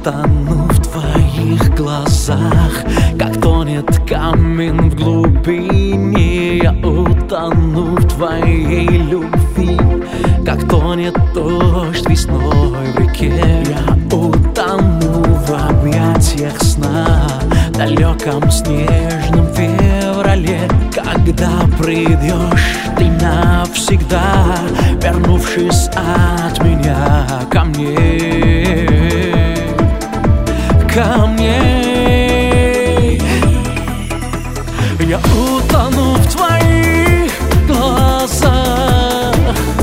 утону в твоих глазах, как тонет камень в глубине. Я утону в твоей любви, как тонет дождь весной в реке. Я утону в объятиях сна, в далеком снежном феврале, когда придешь ты навсегда, вернувшись от меня ко мне, ко мне. Я утону в твоих глазах,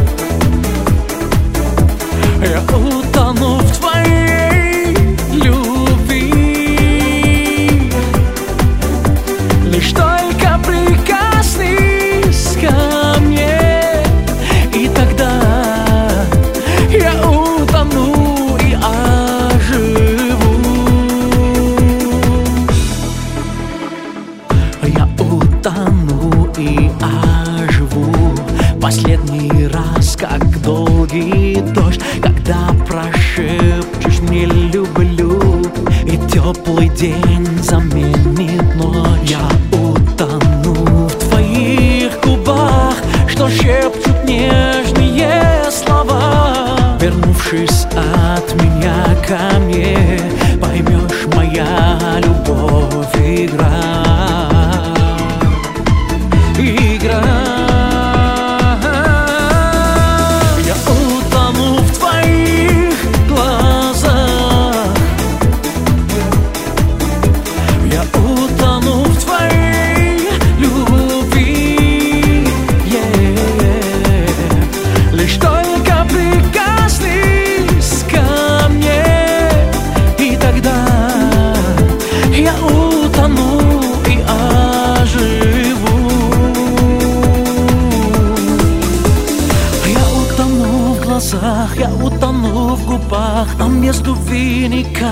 я утону в твоей любви. Лишь только прикоснись ко мне, и тогда я утону и оживу. Я утону и оживу последний раз, как долгий дождь, когда прошепчешь мне люблю, и теплый день заменит ночь. Я утону в твоих губах, что шепчут нежные слова. Вернувшись от меня ко мне, поймешь, моя любовь игра. Игра. Я утону в твоих глазах, я утону в твоей любви. Лишь только прикоснись ко мне, и тогда я утону и оживу. Я утону в глазах, я утону в губах, а между никак.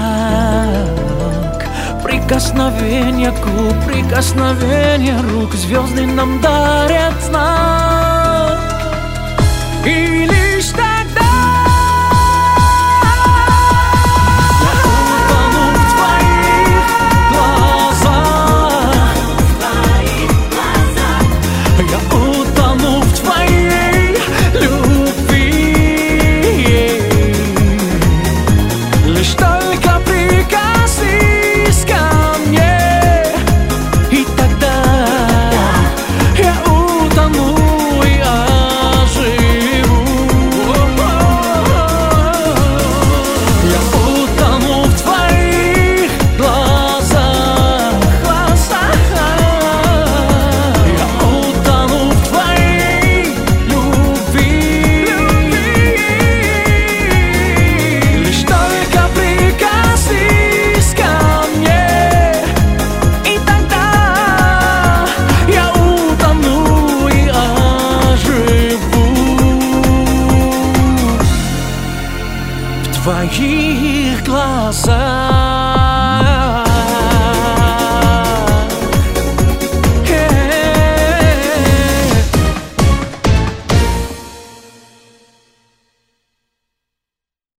Прикосновение губ, прикосновение рук, звезды нам дарят знак. И лишь тогда я утону в твоих глазах, я утону в твоей любви. Лишь только прикоснись ко мне, и тогда я утону и оживу. Я утону в твоих глазах, я утону в твоей любви. Лишь только прикоснись ко мне, и тогда я утону и оживу. В твоих глазах